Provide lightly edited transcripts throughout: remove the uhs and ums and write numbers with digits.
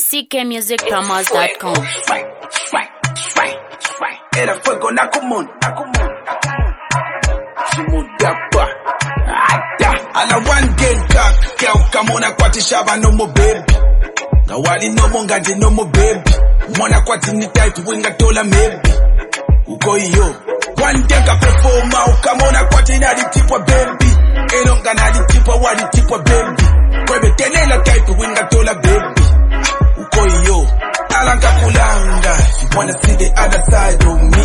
ckmusicpromos.com. Era fuego nakumon. Simudapa. Ala one game cock. Girl, come on, akwati shaba no more baby. Gawali no more ngati no more baby. Mwana kwati ni tight winga tola maybe. Uko iyo. One day ka performa ukamona kwati na di tipo baby. Elonga na di tipo wadi tipo baby. Kwebe tenela tight winga tola baby. Uko iyo. Alanga kulanga. You wanna see the other side of me.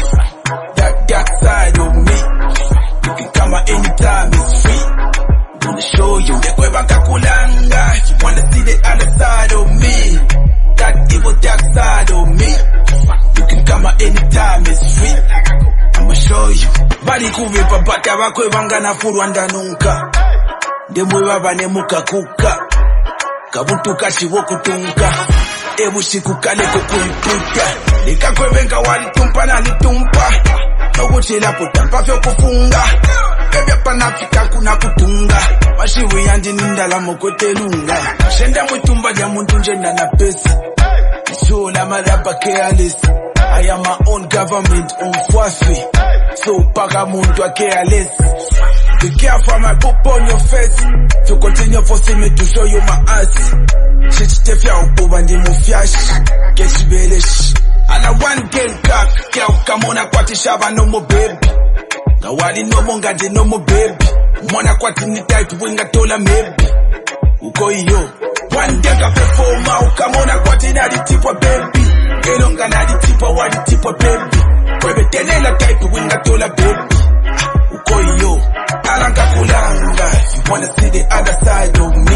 That side of me. You can come at any time, it's free. Gonna show you the kwebanga kulanga. You wanna see the other side of me. That evil dark side of me. You can come at any time, it's free. I'ma show you. Bali kuvipa bata bakwebanga na furwa ndanunka. Ndemwe baba nemuka kuka. Kabutu kashiwo kutunka. Ebusiku kale kukuiputa. Nikakwebenga walitumpa na litumpa. Noguchila putampa fyo kufunga. Bebe panafika kuna kutunga. Mashiwi yandi nindala mokotelunga. Shenda mwitumba ja muntu njenda na pesa. Isola madapa careless. I am my own government on Fwafi. So paka muntu a careless. Be careful my poop on your face. To continue forcing me to show you my ass. Shit stefia upuba ndi mufyash. Get belesh. And I one game cock. Girl, come on akwati shaba no more baby. Gawali no more ngati no more baby. Mwana kwati ni tight winga tola maybe. Uko iyo. One day ka performa ukamona kwati na di tipo baby. Elonga na di tipo wadi tipo baby. Kwebe tenela tight winga tola baby. Uko iyo. Alanga kulanga. You wanna see the other side of me.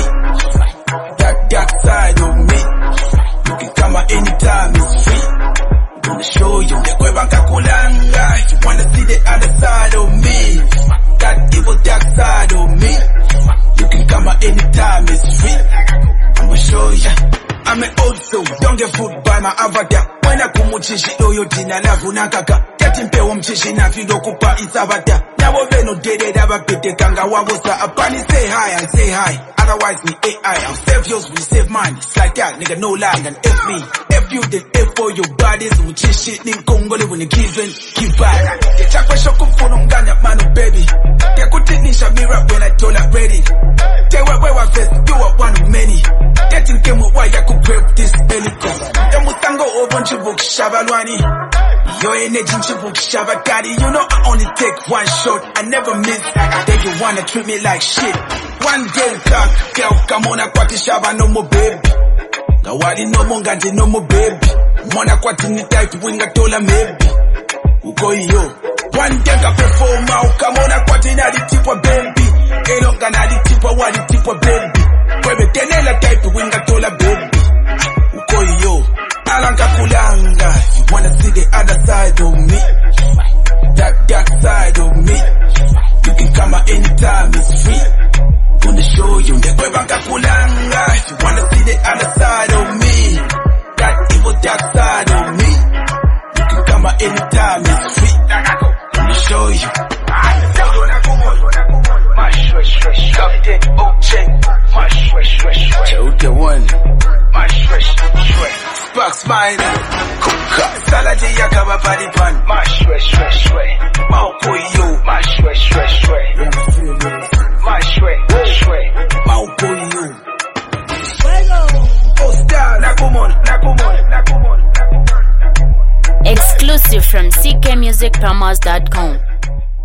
That side of me. You can come at any time, it's free. Gonna show you the kwebanga kulanga. You wanna see the other side of me. That evil dark side of me. You can come at any time, it's free. I'ma show ya. I'm an old soul, don't get fooled by my avatar. When I come chishi oyo tina lavu nakaka. Getting pay mchishi na fido kupa isabata. Now we no dede daba pete kanga wabosa. Apani say hi and say hi. Otherwise me AI, I'll save yours, we save mine. It's like that, nigga, no lie, and F me. F you, then F for your bodies. Mchishi ni Congole when you give in, give back. The chakwa shoku for no ganya manu baby. They could nisha me rap when I told her ready. They were first, do up one of many. Getting came with why I could grab this helicopter. The mustango open chibuk shabalwani. Yo energy chibuk shabakari. You know I only take one shot, I never miss. Then you wanna treat me like shit. One game cock, girl, come on akwati shaba no more baby. Gawali no more ngati no more baby. Mwana kwati ni tight winga tola maybe. Uko iyo. One day ka performa ukamona kwati na di tipo baby. Elonga na di tipo wadi tipo baby. Kwebe tenela tight winga tola baby. Uko iyo. Alanga kulanga. You wanna see the other side of me. That side of me. You can come at any time, it's free. Gonna show you the kwebanga kulanga. You wanna see the other side of me. That evil dark side of me. You can come at any time, it's free. Gonna show you. Chauke one. Sparks mine. Saladi yakaba padipan. Mauko yo. Mauko yo. Oh star, nakumon. Exclusive from ckmusicpromos.com.